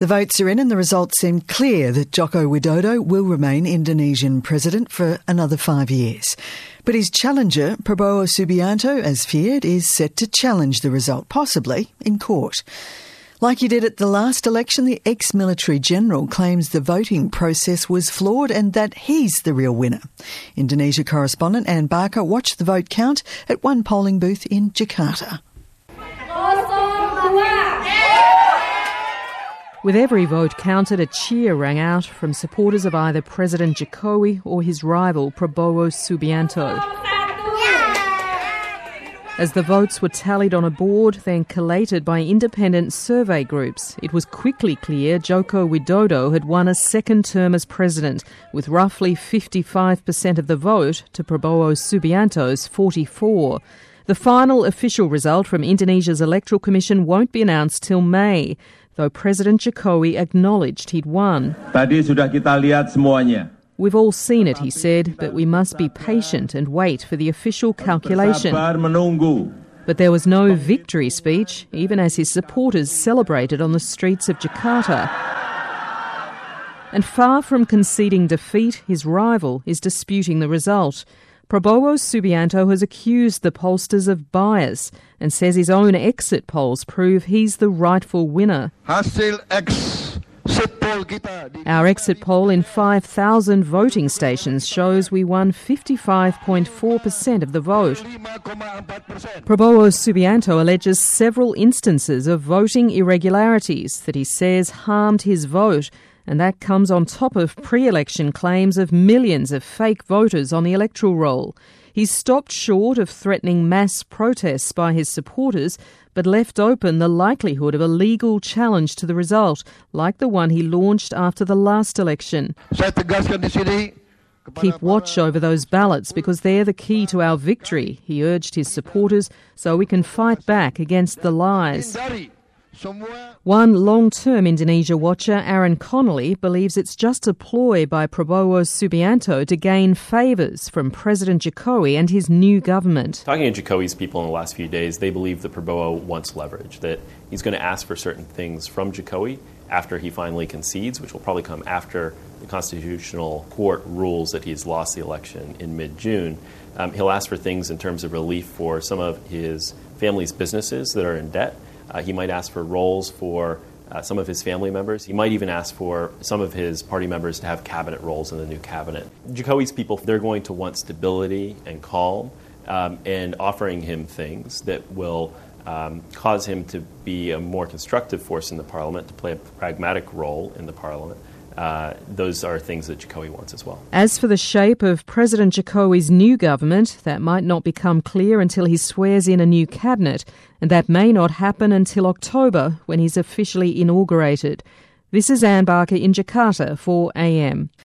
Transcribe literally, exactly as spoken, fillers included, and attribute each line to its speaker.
Speaker 1: The votes are in and the results seem clear that Joko Widodo will remain Indonesian president for another five years. But his challenger, Prabowo Subianto, as feared, is set to challenge the result, possibly in court. Like he did at the last election, the ex-military general claims the voting process was flawed and that he's the real winner. Indonesia correspondent Anne Barker watched the vote count at one polling booth in Jakarta.
Speaker 2: With every vote counted, a cheer rang out from supporters of either President Jokowi or his rival Prabowo Subianto. As the votes were tallied on a board, then collated by independent survey groups, it was quickly clear Joko Widodo had won a second term as president, with roughly fifty-five percent of the vote to Prabowo Subianto's forty-four. The final official result from Indonesia's Electoral Commission won't be announced till May, though President Jokowi acknowledged he'd won.
Speaker 3: Tadi sudah kita lihat semuanya.
Speaker 2: We've all seen it, he said, but we must be patient and wait for the official calculation. But there was no victory speech, even as his supporters celebrated on the streets of Jakarta. And far from conceding defeat, his rival is disputing the result. Prabowo Subianto has accused the pollsters of bias and says his own exit polls prove he's the rightful winner. Our exit poll in five thousand voting stations shows we won fifty-five point four percent of the vote. Prabowo Subianto alleges several instances of voting irregularities that he says harmed his vote, and that comes on top of pre-election claims of millions of fake voters on the electoral roll. He's stopped short of threatening mass protests by his supporters, but left open the likelihood of a legal challenge to the result, like the one he launched after the last election. Keep watch over those ballots because they're the key to our victory, he urged his supporters, so we can fight back against the lies. One long-term Indonesia watcher, Aaron Connolly, believes it's just a ploy by Prabowo Subianto to gain favours from President Jokowi and his new government.
Speaker 4: Talking to Jokowi's people in the last few days, they believe that Prabowo wants leverage, that he's going to ask for certain things from Jokowi after he finally concedes, which will probably come after the Constitutional Court rules that he's lost the election in mid-June. Um, he'll ask for things in terms of relief for some of his family's businesses that are in debt. Uh, he might ask for roles for uh, some of his family members. He might even ask for some of his party members to have cabinet roles in the new cabinet. Jokowi's people, they're going to want stability and calm, um, and offering him things that will um, cause him to be a more constructive force in the parliament, to play a pragmatic role in the parliament. Uh, those are things that Jokowi wants as well.
Speaker 2: As for the shape of President Jokowi's new government, that might not become clear until he swears in a new cabinet, and that may not happen until October when he's officially inaugurated. This is Anne Barker in Jakarta for A M.